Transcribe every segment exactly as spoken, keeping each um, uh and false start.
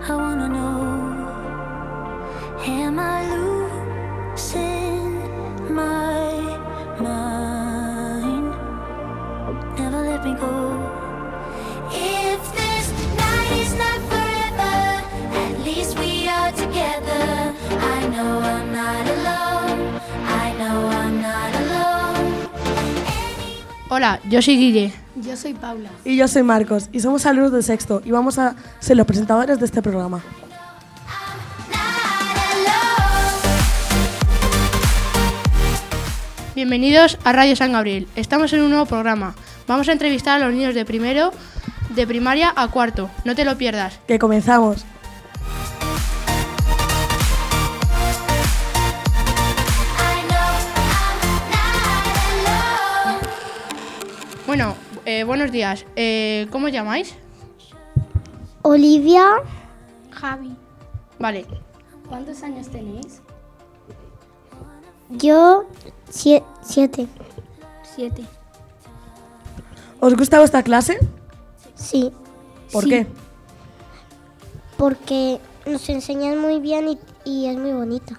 I wanna know, am I losing my mind? Never let me go. If this night is not forever, at least we are together. I know I'm not alone. I know I'm not alone. Hola, yo soy Guille. Yo soy Paula. Y yo soy Marcos, y somos alumnos de sexto, y vamos a ser los presentadores de este programa. Bienvenidos a Radio San Gabriel. Estamos en un nuevo programa. Vamos a entrevistar a los niños de primero, de primaria a cuarto. No te lo pierdas. Que comenzamos. Bueno, eh, buenos días. Eh, ¿Cómo os llamáis? Olivia. Javi. Vale. ¿Cuántos años tenéis? Yo, sie- siete. Siete. ¿Os gusta vuestra clase? Sí, ¿Por Sí. qué? porque nos enseñan muy bien y, y es muy bonita.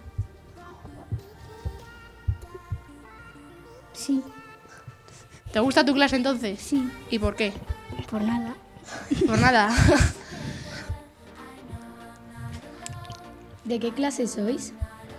Sí. ¿Te gusta tu clase entonces? Sí. ¿Y por qué? Por nada. Por nada. ¿De qué clase sois?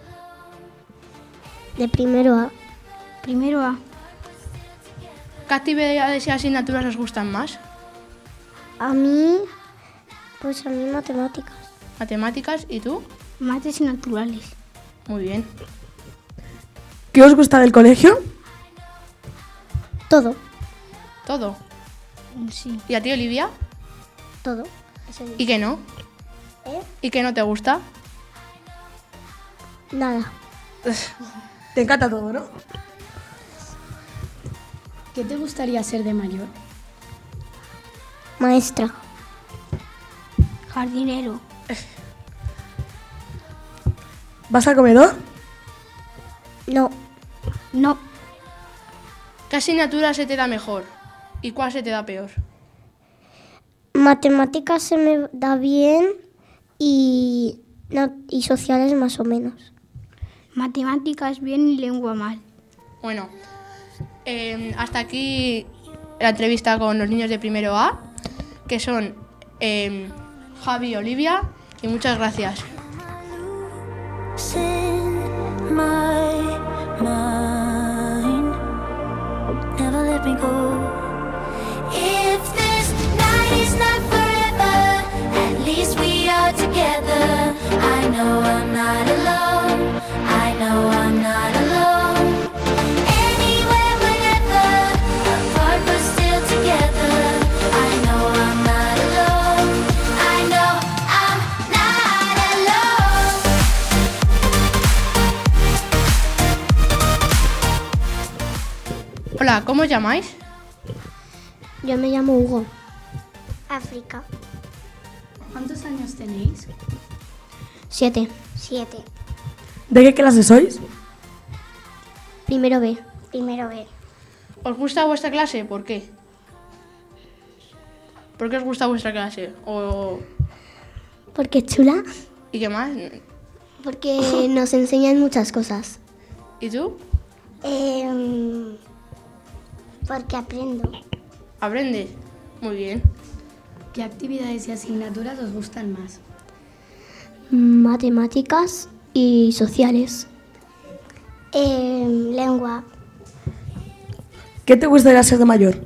De primero A. Primero A. ¿Qué actividades y asignaturas os gustan más? A mí, pues a mí matemáticas. ¿Matemáticas? ¿Y tú? Mates y naturales. Muy bien. ¿Qué os gusta del colegio? Todo, ¿Todo? Sí. ¿Y a ti, Olivia? todo. ¿Y qué no? ¿Eh? ¿Y qué no te gusta? Nada. Te encanta todo, ¿no? ¿Qué te gustaría ser de mayor? Maestra. Jardinero. ¿Vas al comedor? No, No. ¿Qué asignatura se te da mejor? ¿Y cuál se te da peor? matemáticas se me da bien y, no- y sociales más o menos. Matemáticas bien y lengua mal. Bueno, eh, hasta aquí la entrevista con los niños de primero A, que son eh, Javi y Olivia, y muchas gracias. Losing my mind. Never let me go. If this night is not forever, at least we are together. I know I'm not alone. I know I'm not alone. Anywhere, whenever, apart but still together. I know I'm not alone. I know I'm not alone. Hola, ¿cómo os llamáis? Yo me llamo Hugo. África. ¿Cuántos años tenéis? Siete. Siete. ¿De qué clase sois? Primero B. Primero B. ¿Os gusta vuestra clase? ¿Por qué? ¿Por qué os gusta vuestra clase? ¿O... Porque es chula. ¿Y qué más? Porque nos enseñan muchas cosas. ¿Y tú? Em, porque aprendo. ¿Aprendes? Muy bien. ¿Qué actividades y asignaturas os gustan más? Matemáticas y sociales. Em, lengua. ¿Qué te gustaría ser de mayor?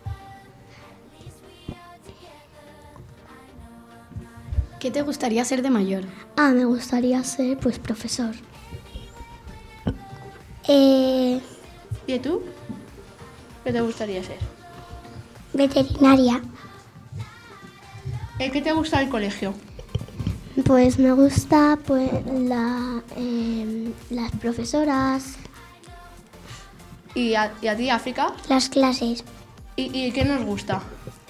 ¿Qué te gustaría ser de mayor? Ah, me gustaría ser pues profesor. Eh, ¿Y tú? ¿Qué te gustaría ser? veterinaria. Eh, ¿Qué te gusta del colegio? Pues me gusta pues la, em, las profesoras, ¿Y a, y a ti, África? las clases. ¿Y, ¿Y qué nos gusta?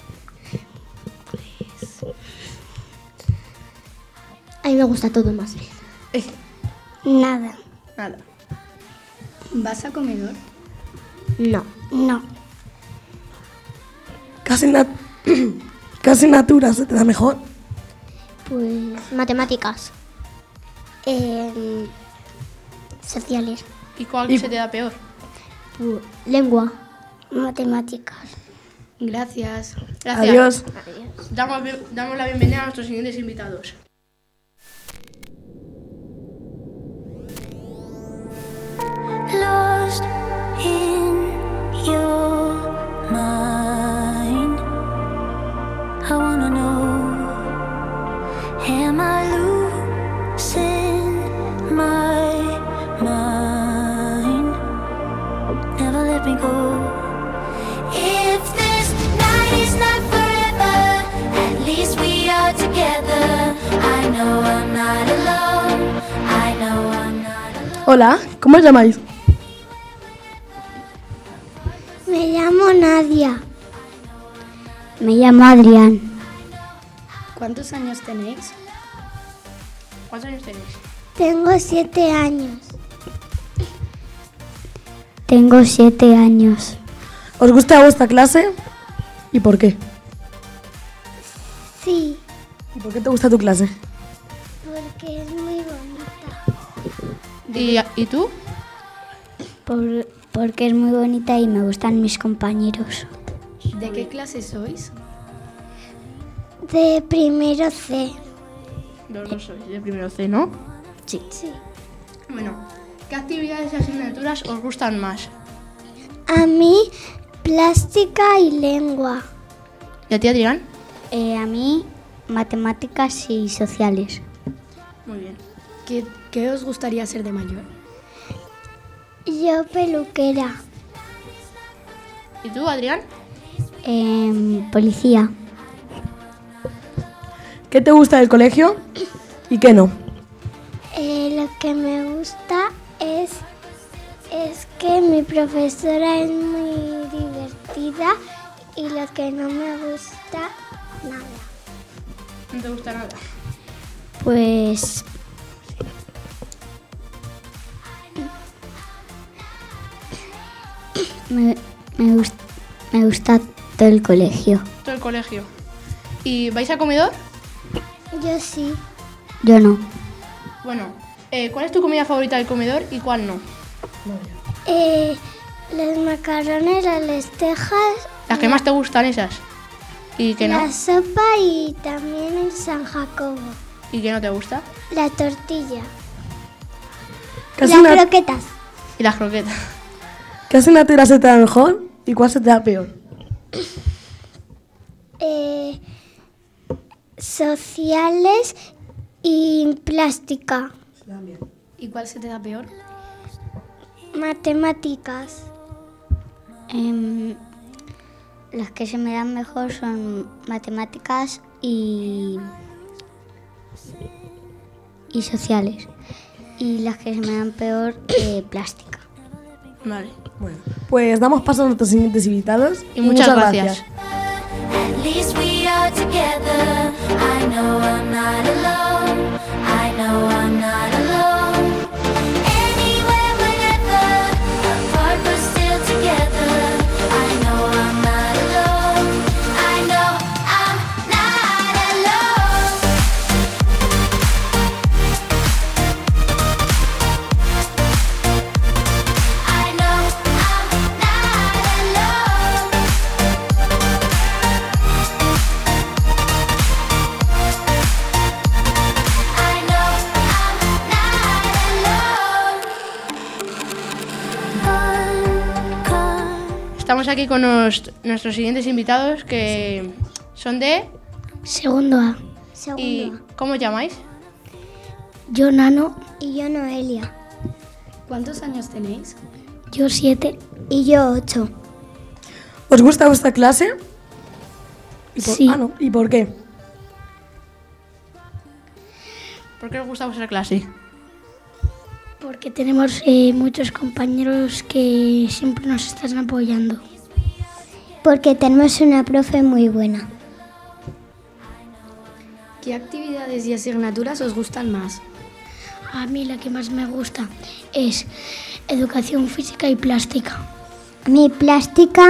A mí me gusta todo más bien. Eh, Nada. nada. ¿Vas a comedor? No. No. ¿Qué, asigna- ¿Qué asignatura se te da mejor? Pues matemáticas. Eh, sociales. ¿Y cuál Y- se te da peor? Pu- lengua. Matemáticas. Gracias. Gracias. Adiós. Damos, bi- damos la bienvenida a nuestros siguientes invitados. Lost in your mind. I wanna know, am I losing my mind? Never let me go. If this night is not forever, at least we are together. I know I'm not alone. I know I'm not alone. Hola, ¿cómo os llamáis? Me llamo Nadia. Me llamo Adrián. ¿Cuántos años tenéis? ¿Cuántos años tenéis? Tengo siete años. Tengo siete años. ¿Os gusta vuestra clase? ¿Y por qué? Sí, ¿Y por qué te gusta tu clase? porque es muy bonita. ¿Y, y tú? Por- porque es muy bonita y me gustan mis compañeros. ¿De qué clase sois? De primero C. Los dos sois de primero C, ¿no? Sí. Sí. Bueno, ¿qué actividades y asignaturas os gustan más? A mí, plástica y lengua. ¿Y a ti, Adrián? Eh, a mí, matemáticas y sociales. Muy bien. ¿Qué, qué os gustaría ser de mayor? Yo, peluquera. ¿Y tú, Adrián? Em, policía. ¿Qué te gusta del colegio y qué no? Eh, lo que me gusta es, es que mi profesora es muy divertida y lo que no me gusta, nada. ¿No te gusta nada? Pues... Me, me, gust- me gusta todo el colegio. Todo el colegio. ¿Y vais al comedor? Yo sí. Yo no. Bueno, eh, ¿cuál es tu comida favorita del comedor y cuál no? Eh, los macarrones, las lentejas, Las que más te gustan esas. ¿Y que no? la sopa y también el San Jacobo. ¿Y que no te gusta? La tortilla. ¿Qué, Las asigna- croquetas. Y las croquetas. ¿Qué asignatura se te da mejor y cuál se te da peor? Eh, sociales y plástica. ¿Y cuál se te da peor? Matemáticas. Em, las que se me dan mejor son matemáticas y, y sociales. Y las que se me dan peor, eh, plástica. Vale. Bueno, pues damos paso a nuestros siguientes invitados. Y muchas gracias. At least we are together. I know I'm not alone. I know I'm not alone. Anywhere, whenever, apart but still together. I know I'm not alone. I know I'm not alone. I know I'm not alone. I know I'm not alone. Estamos aquí con nos- nuestros siguientes invitados que son de... Segundo A. ¿Y cómo os llamáis? Yo Nano. Y yo Noelia. ¿Cuántos años tenéis? Yo siete. Y yo ocho. ¿Os gusta vuestra clase? ¿Y por, Sí. ah, no. ¿Y por qué? ¿Por qué os gusta vuestra clase? Porque tenemos eh, muchos compañeros que siempre nos están apoyando. Porque tenemos una profe muy buena. ¿Qué actividades y asignaturas os gustan más? A mí la que más me gusta es educación física y plástica. A mí plástica,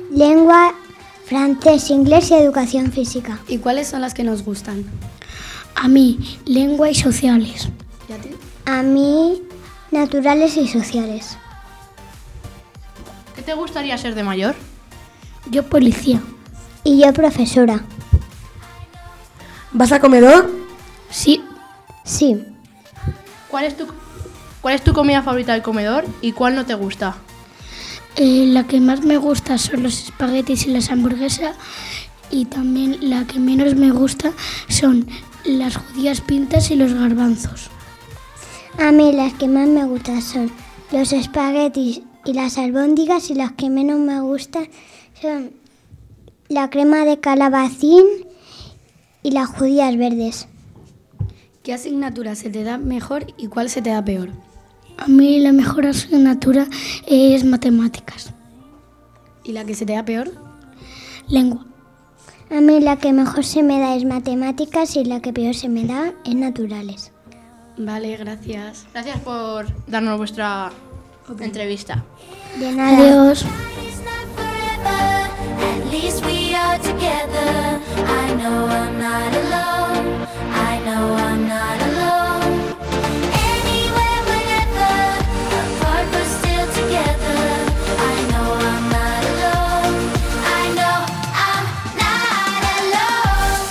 lengua, francés, inglés y educación física. ¿Y cuáles son las que nos gustan? A mí, lengua y sociales. ¿Y a ti? A mí, naturales y sociales. ¿Qué te gustaría ser de mayor? Yo, policía. Y yo, profesora. ¿Vas a comedor? Sí. Sí. ¿Cuál es tu, cuál es tu comida favorita del comedor y cuál no te gusta? Eh, la que más me gusta son los espaguetis y las hamburguesas. Y también la que menos me gusta son las judías pintas y los garbanzos. A mí las que más me gustan son los espaguetis y las albóndigas, y las que menos me gustan son la crema de calabacín y las judías verdes. ¿Qué asignatura se te da mejor y cuál se te da peor? A mí la mejor asignatura es matemáticas. ¿Y la que se te da peor? Lengua. A mí la que mejor se me da es matemáticas y la que peor se me da es naturales. Vale, gracias. Gracias por darnos vuestra entrevista. De nada. Adiós. It's not forever, at least we are together. I know I'm not alone, I know I'm not alone. Anywhere, whenever, apart but still together. I know I'm not alone, I know I'm not alone.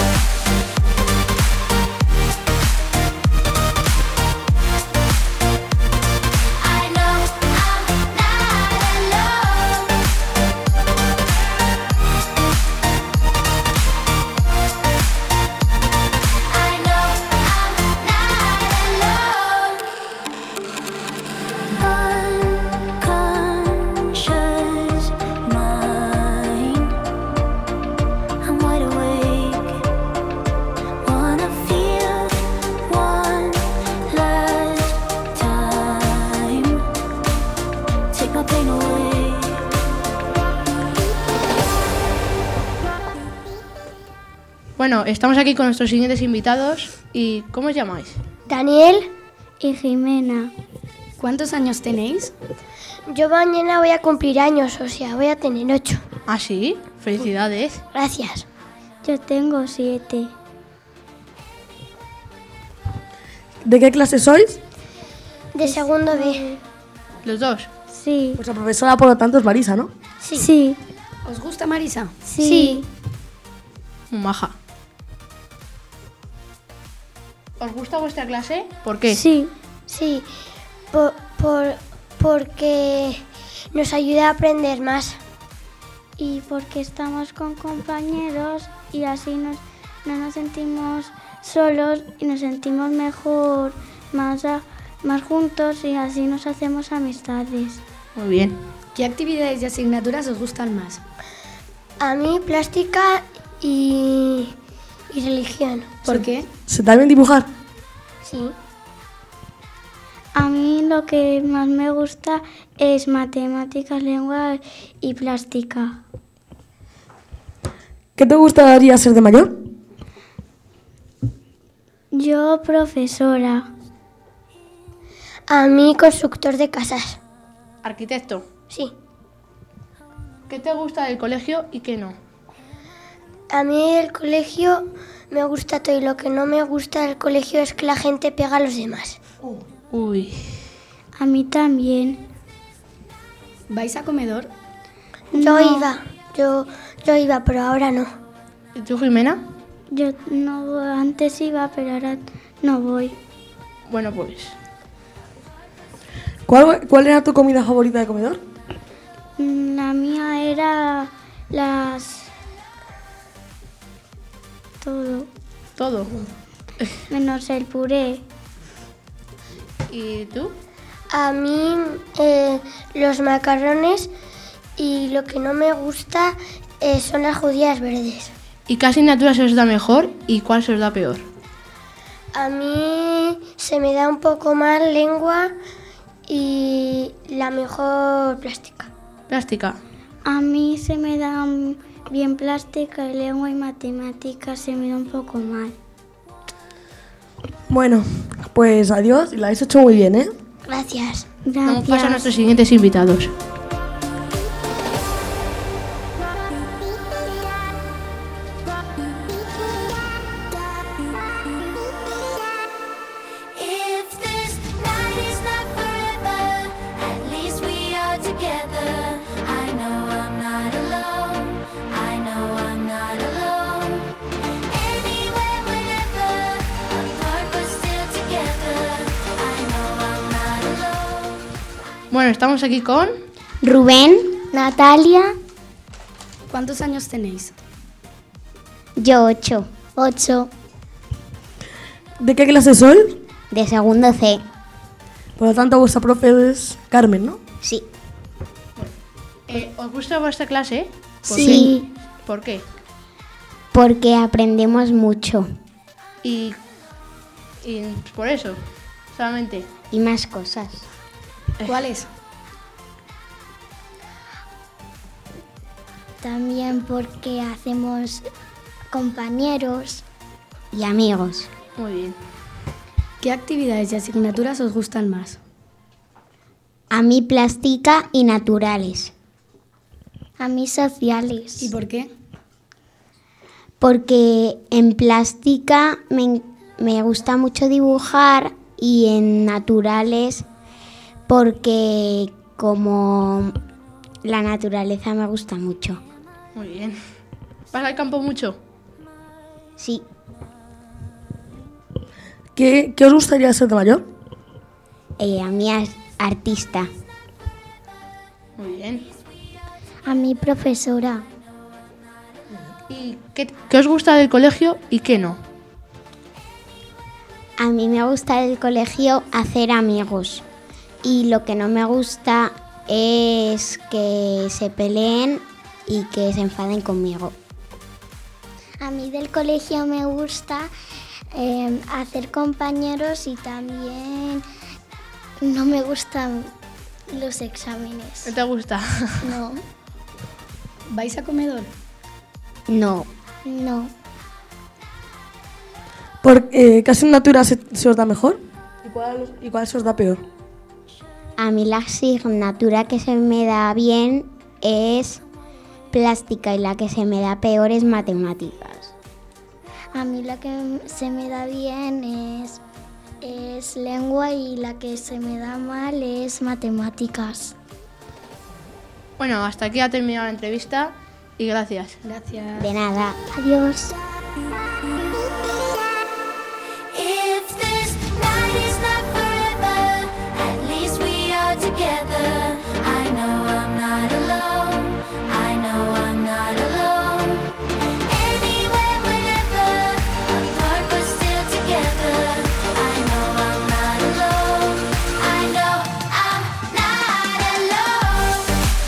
I know I'm not alone. I know I'm not alone. Unconscious mind, I'm wide awake. Wanna feel one last time. Take my pain away. Bueno, estamos aquí con nuestros siguientes invitados. ¿Y cómo os llamáis? Daniel y Jimena. ¿Cuántos años tenéis? Yo mañana voy a cumplir años, o sea, voy a tener ocho. ¿Ah, sí? Felicidades. Gracias. Yo tengo siete. ¿De qué clase sois? De segundo B. Los dos. Sí. Pues la profesora, por lo tanto, es Marisa, ¿no? Sí. Sí. ¿Os gusta Marisa? Sí. Muy maja. ¿Os gusta vuestra clase? ¿Por qué? Sí. Sí. Por, por- porque nos ayuda a aprender más. Y porque estamos con compañeros y así nos, no nos sentimos solos y nos sentimos mejor, más, a- más juntos, y así nos hacemos amistades. Muy bien. ¿Qué actividades y asignaturas os gustan más? A mí plástica y, y religión. ¿Por qué? ¿Se te da bien dibujar? Sí. A mí lo que más me gusta es matemáticas, lengua y plástica. ¿Qué te gustaría ser de mayor? Yo, profesora. A mí, constructor de casas. Arquitecto. Sí. ¿Qué te gusta del colegio y qué no? A mí el colegio me gusta todo, y lo que no me gusta del colegio es que la gente pega a los demás. Uy. A mí también. ¿Vais a comedor? Yo iba, yo, yo iba, pero ahora no. ¿Y tú, Jimena? Yo no, antes iba, pero ahora no voy. Bueno, pues. ¿Cuál, cuál era tu comida favorita de comedor? La mía era las... todo, Todo. menos el puré. ¿Y tú? A mí eh, los macarrones, y lo que no me gusta eh, son las judías verdes. ¿Y qué asignatura se os da mejor y cuál se os da peor? A mí se me da un poco mal lengua y la mejor plástica. Plástica. A mí se me da bien plástica, y lengua y matemáticas se me da un poco mal. Bueno, pues adiós. Y la habéis hecho muy bien, ¿eh? Gracias. Damos paso a nuestros siguientes invitados. Bueno, estamos aquí con... Rubén, Natalia, ¿Cuántos años tenéis? yo ocho. Ocho. ¿De qué clase sois? De segundo C. Por lo tanto, vuestra profe es Carmen, ¿no? Sí. Eh, ¿Os gusta vuestra clase? ¿Por Sí. qué? ¿Por qué? Porque aprendemos mucho Y, y por eso, solamente. y más cosas. ¿Cuáles? También porque hacemos compañeros y amigos. Muy bien. ¿Qué actividades y asignaturas os gustan más? A mí plástica y naturales. A mí sociales. ¿Y por qué? Porque en plástica me, en- me gusta mucho dibujar y en naturales porque como la naturaleza me gusta mucho. Muy bien. ¿Vas al campo mucho? Sí. ¿Qué, qué os gustaría ser de mayor? Eh, a mí es artista. Muy bien. A mí profesora. ¿Y qué, qué os gusta del colegio y qué no? A mí me gusta del colegio hacer amigos y lo que no me gusta es que se peleen y que se enfaden conmigo. A mí del colegio me gusta eh, hacer compañeros y también no me gustan los exámenes. ¿No te gusta? No, ¿Vais a comedor? no, no. ¿Por, eh, ¿Qué asignatura se, se os da mejor? ¿Y cuál, ¿Y cuál se os da peor? A mí la asignatura que se me da bien es plástica y la que se me da peor es matemáticas. A mí la que se me da bien es, es lengua y la que se me da mal es matemáticas. Bueno, hasta aquí ha terminado la entrevista y gracias. Gracias. De nada. Adiós. If this night is not forever, at least we are together. I know I'm not alone. I know I'm not alone. Anywhere, whenever, apart but still together. I know I'm not alone. I know I'm not alone.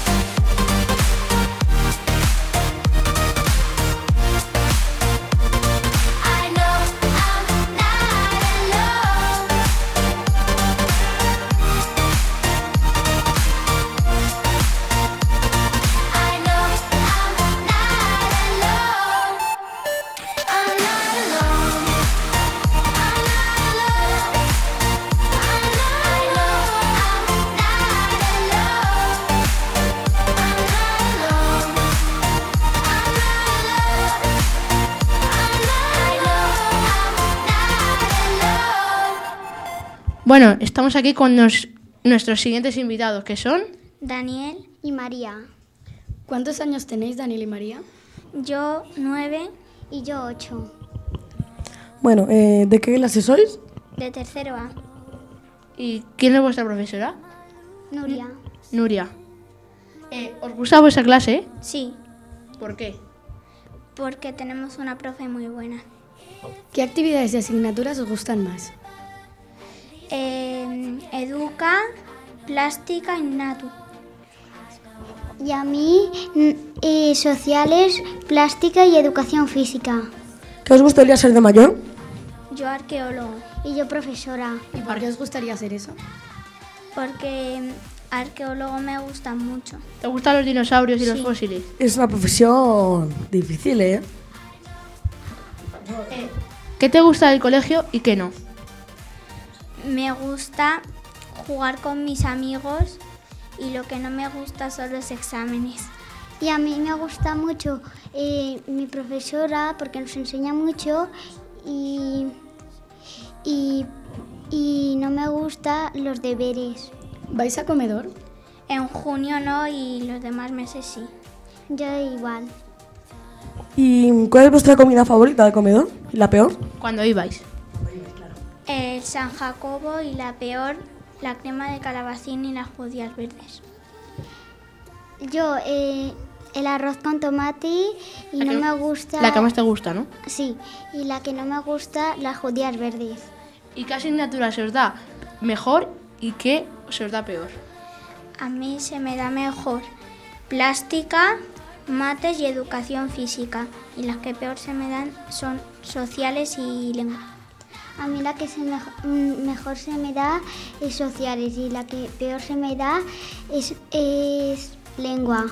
I know I'm not alone. I know I'm not alone. I'm not alone. I'm not alone. I know I'm not alone. I'm not alone. I'm not alone. I know I'm not alone. Bueno, estamos aquí con nos- nuestros siguientes invitados, que son... Daniel y María. ¿Cuántos años tenéis, Daniel y María? Yo nueve y yo ocho. Bueno, eh, ¿de qué clase sois? De tercero A. ¿Y quién es vuestra profesora? Nuria. Nuria. Eh, ¿Os gusta vuestra clase? Sí, ¿Por qué? porque tenemos una profe muy buena. ¿Qué actividades y asignaturas os gustan más? Eh, educa, plástica y natu. Y a mí, eh, sociales, plástica y educación física. ¿Qué os gustaría ser de mayor? Yo arqueólogo y yo profesora. ¿Y por qué os gustaría hacer eso? Porque arqueólogo me gusta mucho. ¿Te gustan los dinosaurios y los Sí. fósiles? Es una profesión difícil, ¿eh? ¿Qué te gusta del colegio y qué no? Me gusta jugar con mis amigos y lo que no me gusta son los exámenes. Y a mí me gusta mucho eh, mi profesora porque nos enseña mucho y, y, y no me gustan los deberes. ¿Vais a comedor? En junio no y los demás meses sí. Yo igual. ¿Y cuál es vuestra comida favorita de comedor? ¿Y la peor? Cuando ibais. El San Jacobo y la peor la crema de calabacín y las judías verdes. Yo, eh, el arroz con tomate y La no que- me gusta... La que más te gusta, ¿no? Sí, y la que no me gusta, las judías verdes. ¿Y qué asignatura se os da mejor y qué se os da peor? A mí se me da mejor plástica, mates y educación física. Y las que peor se me dan son sociales y lengua. A mí la que se mejo- mm, mejor se me da es sociales y la que peor se me da es, es lengua.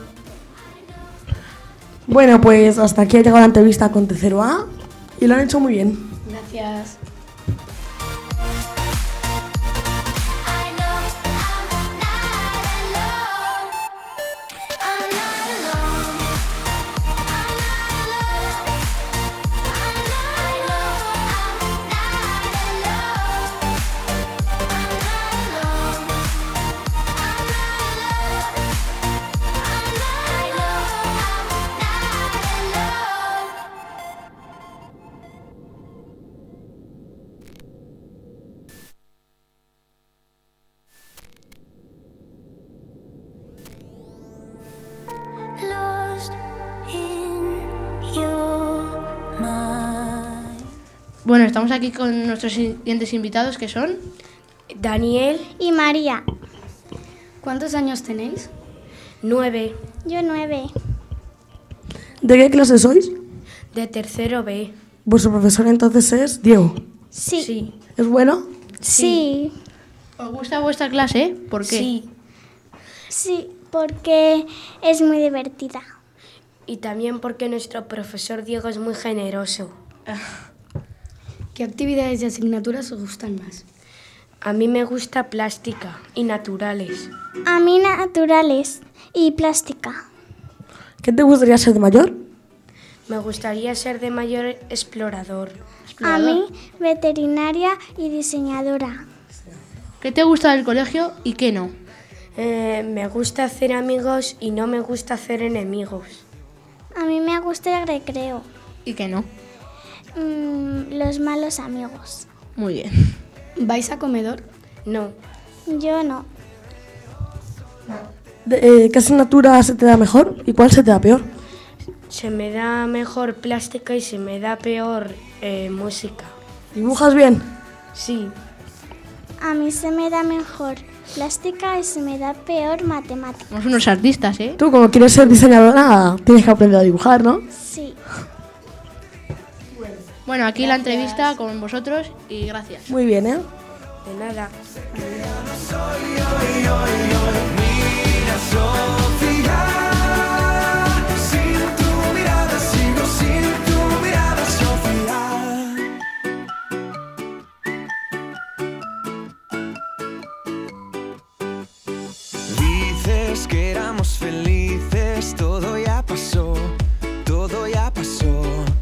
Bueno, pues hasta aquí ha llegado la entrevista con tercero A y lo han hecho muy bien. Gracias. I know I'm not alone. I'm not alone. I'm not alone. I know I'm not alone. I'm not alone. I'm not alone. I know I'm not alone. Lost in your mind. Bueno, estamos aquí con nuestros siguientes invitados que son... Daniel, Y María, ¿Cuántos años tenéis? nueve, yo nueve. ¿De qué clase sois? de tercero B. Vuestro profesor entonces es Diego. Sí. Sí, ¿Es bueno? Sí. ¿Os gusta vuestra clase? ¿Por qué? sí. Sí, porque es muy divertida. Y también porque nuestro profesor Diego es muy generoso. ¿Qué actividades y asignaturas os gustan más? A mí me gusta plástica y naturales. A mí naturales y plástica. ¿Qué te gustaría ser de mayor? Me gustaría ser de mayor explorador. A mí veterinaria y diseñadora. ¿Qué te gusta del colegio y qué no? Eh, me gusta hacer amigos y no me gusta hacer enemigos. A mí me gusta el recreo. ¿Y qué no? Mm, los malos amigos. Muy bien. ¿Vais a comedor? No, Yo no. De- eh, ¿Qué asignatura se te da mejor y cuál se te da peor? se me da mejor plástica y se me da peor eh, música. ¿Dibujas bien? Sí, A mí se me da mejor plástica y se me da peor matemática. Somos unos artistas, ¿eh? Tú, como quieres ser diseñadora, tienes que aprender a dibujar, ¿no? Sí. Bueno, aquí la entrevista con vosotros y gracias. Muy bien, ¿eh? de nada. Sin tu mirada sigo, sin tu mirada Sofía. Dices que éramos felices, todo ya pasó, todo ya pasó.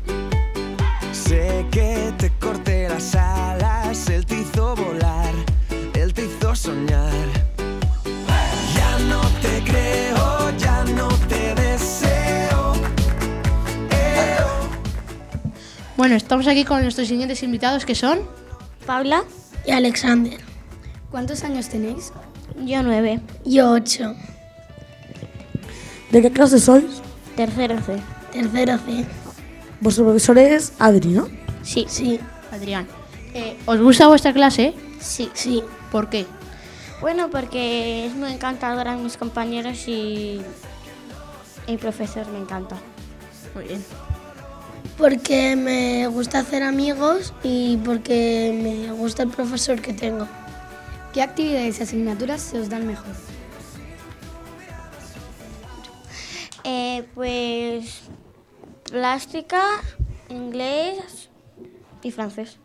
Sé que te corté las alas, él te hizo volar, él te hizo soñar. Ya no te creo, ya no te deseo. Eh, oh. Bueno, estamos aquí con nuestros siguientes invitados que son... Paula. Y Alexander. ¿Cuántos años tenéis? Yo nueve. Yo ocho. ¿De qué clase sois? Tercero C. Tercero C. Vuestro profesor es Adri, ¿no? Sí. Sí, Adrián. Eh, ¿Os gusta vuestra clase? Sí. sí. ¿Por qué? Bueno, porque es muy encantadora mis compañeros y el profesor me encanta. Muy bien. Porque me gusta hacer amigos y porque me gusta el profesor que tengo. ¿Qué actividades y asignaturas se os dan mejor? Eh, pues plástica, inglés y francés.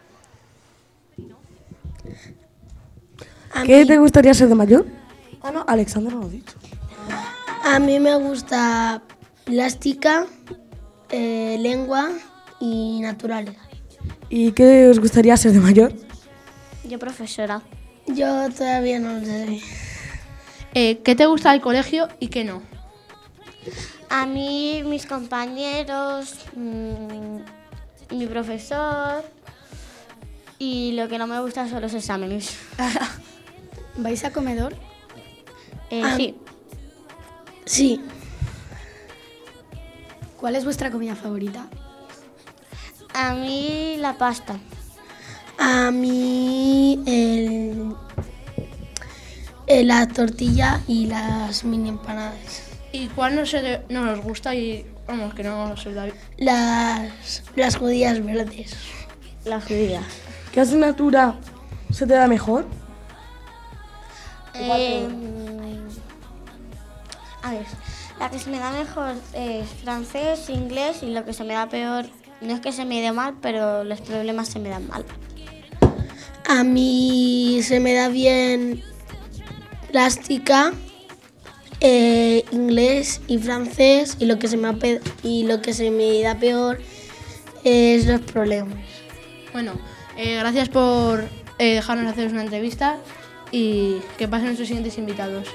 A ¿Qué mí, te gustaría ser de mayor? Ah, no, Alexander no lo ha dicho. a mí me gusta plástica, eh, lengua y naturales. ¿Y qué os gustaría ser de mayor? Yo profesora. Yo todavía no lo sé. Eh, ¿Qué te gusta del colegio y qué no? A mí, mis compañeros, mm, mi profesor y lo que no me gusta son los exámenes. ¿Vais a comedor? Eh, Ah. Sí. Sí. ¿Cuál es vuestra comida favorita? A mí la pasta. A mí el, el- la tortilla y las mini empanadas. ¿Y cuál no, se, no nos gusta y vamos, que no se da bien? Las, las judías verdes. Las judías. ¿Qué asignatura se te da mejor? Eh, a ver, la que se me da mejor es francés, inglés y lo que se me da peor, no es que se me dé mal, pero los problemas se me dan mal. A mí se me da bien plástica, eh, inglés y francés y lo que se me, ape- y lo que se me da peor es los problemas. Bueno, eh, gracias por eh, dejarnos hacer una entrevista y que pasen nuestros siguientes invitados.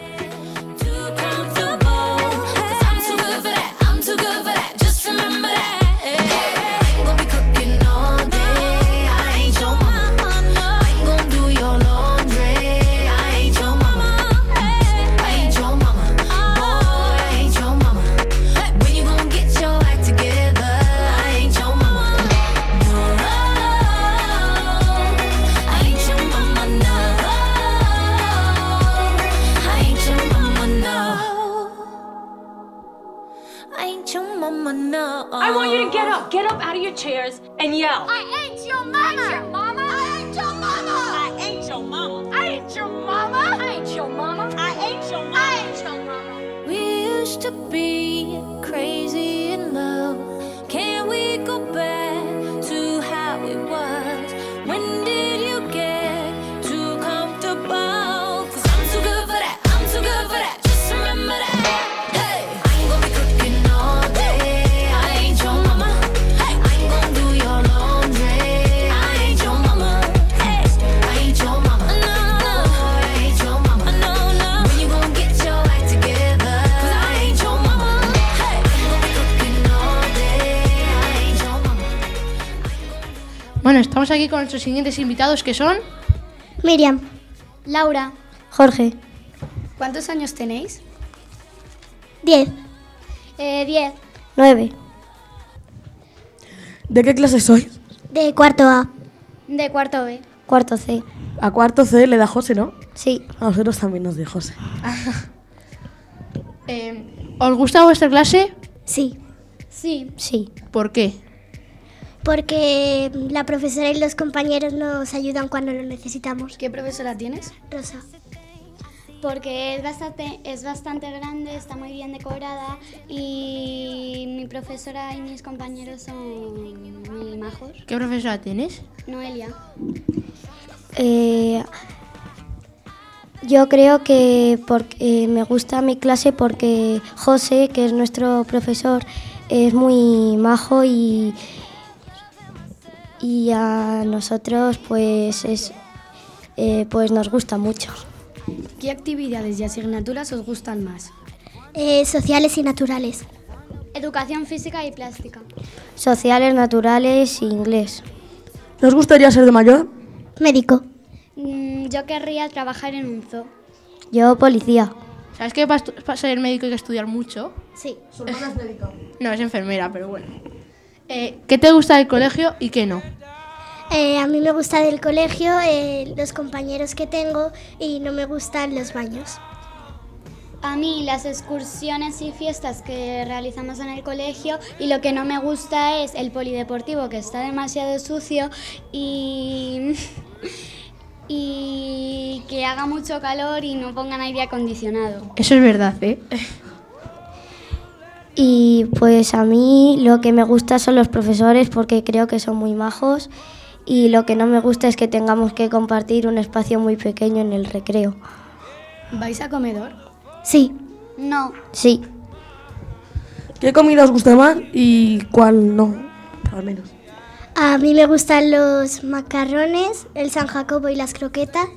I want you to get up, get up out of your chairs and yell. I ain't your mama. I ain't your mama. I ain't your mama. I ain't your mama. I ain't your mama. I ain't your mama. I ain't your mama. We used to be crazy in love. Can we go back to how it was? When did you get too comfortable? 'Cause I'm too good for that. I'm too good for that. Just remember that. Hey, I ain't gonna be cooking all day. I ain't your mama. Hey, I ain't gonna do your laundry. I ain't your mama. Hey, I ain't your mama. No, no, no. I ain't your mama. No, no. When you gonna get your act together? 'Cause I ain't your mama. Hey, I ain't gonna be cooking all day. I ain't your mama. Bueno, estamos aquí con nuestros siguientes invitados que son... Miriam. Laura, Jorge. ¿cuántos años tenéis? Diez. Eh, diez. Nueve. ¿De qué clase sois? De cuarto A. De cuarto B. Cuarto C. A cuarto C le da José, ¿no? Sí. A nosotros también nos da José. Eh, ¿Os gusta vuestra clase? Sí. Sí. Sí. ¿Por qué? Porque la profesora y los compañeros nos ayudan cuando lo necesitamos. ¿Qué profesora tienes? Rosa. Porque es bastante, es bastante grande, está muy bien decorada y mi profesora y mis compañeros son muy majos. ¿Qué profesora tienes? Noelia. Eh, yo creo que porque me gusta mi clase porque José, que es nuestro profesor, es muy majo y, y a nosotros pues, es, eh, pues nos gusta mucho. ¿Qué actividades y asignaturas os gustan más? Eh, sociales y naturales. Educación física y plástica. Sociales, naturales y inglés. ¿Nos gustaría ser de mayor? Médico. Mm, yo querría trabajar en un zoo. Yo policía. ¿Sabes que para, estu- para ser médico hay que estudiar mucho? Sí. Su hermana es médica. No, es enfermera, pero bueno. Eh, ¿Qué te gusta del colegio y qué no? Eh, a mí me gusta del colegio, eh, los compañeros que tengo y no me gustan los baños. A mí las excursiones y fiestas que realizamos en el colegio y lo que no me gusta es el polideportivo que está demasiado sucio y, y que haga mucho calor y no pongan aire acondicionado. Eso es verdad, ¿eh? Y pues a mí lo que me gusta son los profesores porque creo que son muy majos y lo que no me gusta es que tengamos que compartir un espacio muy pequeño en el recreo. ¿Vais a comedor? Sí. No. Sí. ¿Qué comida os gusta más y cuál no? Al menos. A mí me gustan los macarrones, el San Jacobo y las croquetas.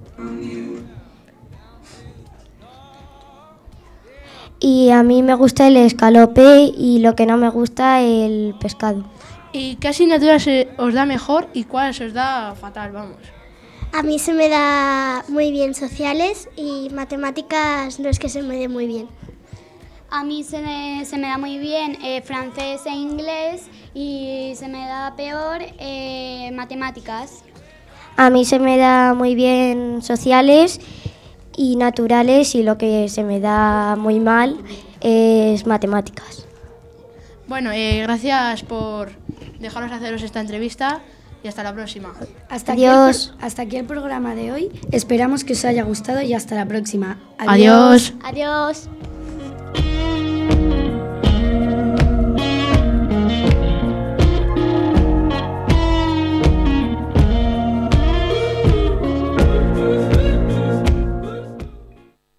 Y a mí me gusta el escalope y lo que no me gusta el pescado. ¿Y qué asignatura se os da mejor y cuál se os da fatal, vamos? A mí se me da muy bien sociales y matemáticas no es que se me dé muy bien. A mí se me, se me da muy bien eh, francés e inglés y se me da peor eh, matemáticas. A mí se me da muy bien sociales y naturales y lo que se me da muy mal es matemáticas. Bueno, eh, gracias por dejarnos haceros esta entrevista y hasta la próxima. Hasta Adiós. Aquí el, hasta aquí el programa de hoy. Esperamos que os haya gustado y hasta la próxima. Adiós. Adiós.